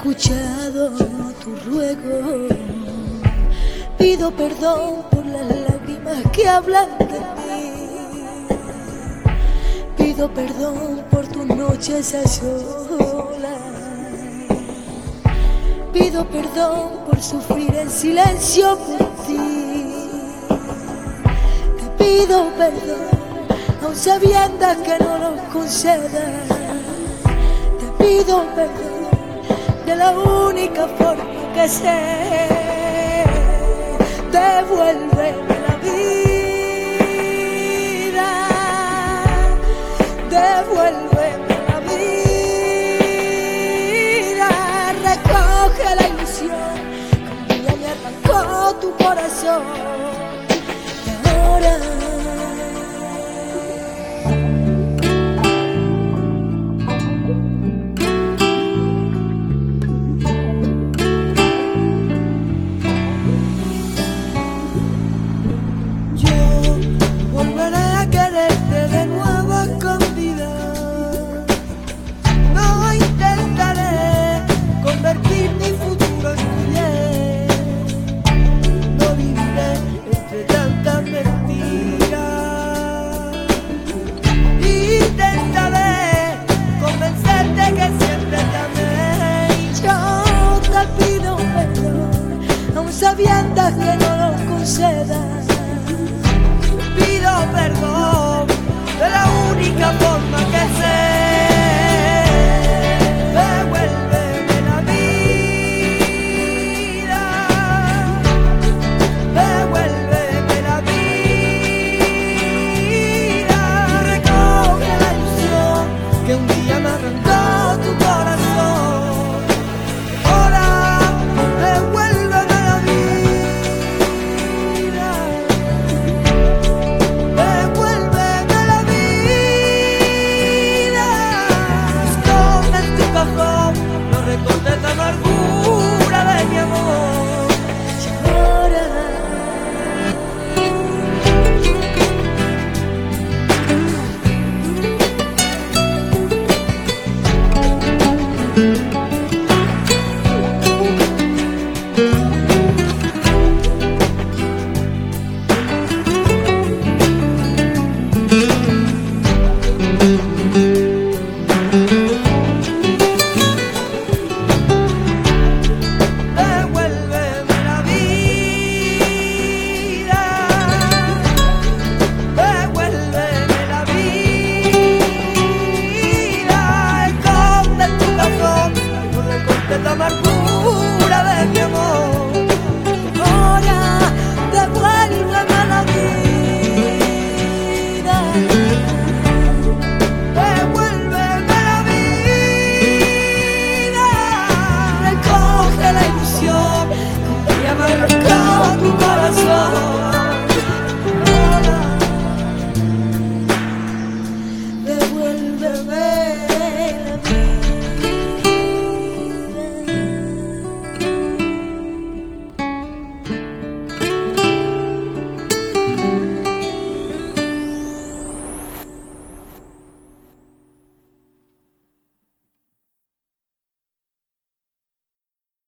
escuchado tu ruego. Pido perdón por las lágrimas que hablan de ti. Pido perdón por tus noches a solas. Pido perdón por sufrir en silencio por ti. Te pido perdón, aun sabiendo que no lo concedas. Te pido perdón de la única forma que sé. Devuélveme la vida, devuélveme la vida. Recoge la ilusión que un día me arrancó tu corazón. Y ahora sabiendo que no lo concedas.